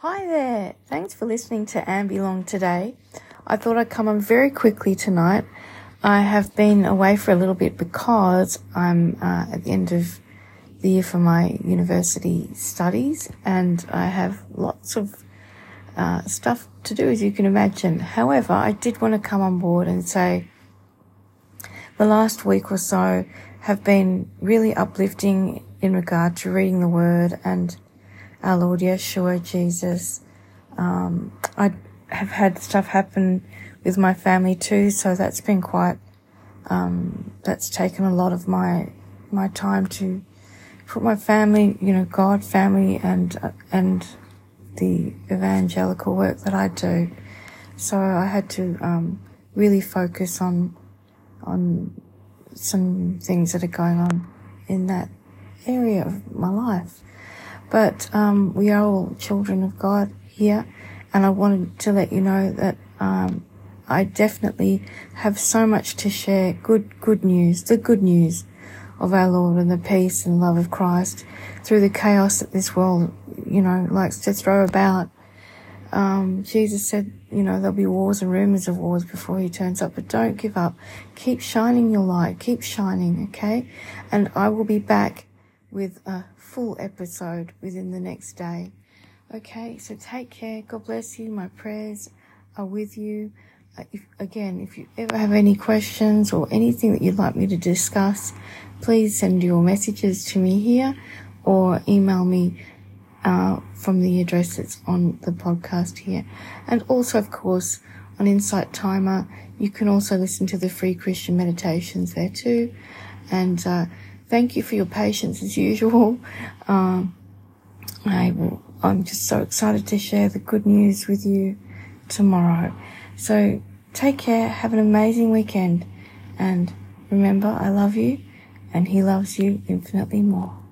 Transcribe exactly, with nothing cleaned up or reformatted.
Hi there. Thanks for listening to Ambulong today. I thought I'd come on very quickly tonight. I have been away for a little bit because I'm uh, at the end of the year for my university studies and I have lots of uh, stuff to do, as you can imagine. However, I did want to come on board and say the last week or so have been really uplifting in regard to reading the Word and our Lord Yeshua Jesus. Um, I have had stuff happen with my family too, so that's been quite, um, that's taken a lot of my, my time to put my family, you know, God, family and, uh, and the evangelical work that I do. So I had to, um, really focus on, on some things that are going on in that area of my life. But um, we are all children of God here, and I wanted to let you know that um, I definitely have so much to share, good good news, the good news of our Lord and the peace and love of Christ through the chaos that this world, you know, likes to throw about. Um, Jesus said, you know, there'll be wars and rumors of wars before he turns up, but don't give up. Keep shining your light. Keep shining, okay? And I will be back with a full episode within the next day. Okay, so take care. God bless you. My prayers are with you. Uh, if, again, if you ever have any questions or anything that you'd like me to discuss, please send your messages to me here or email me uh, from the address that's on the podcast here. And also, of course, on Insight Timer, you can also listen to the free Christian meditations there too. And uh, thank you for your patience as usual. Um, I will, I'm just so excited to share the good news with you tomorrow. So take care, have an amazing weekend, and remember, I love you and he loves you infinitely more.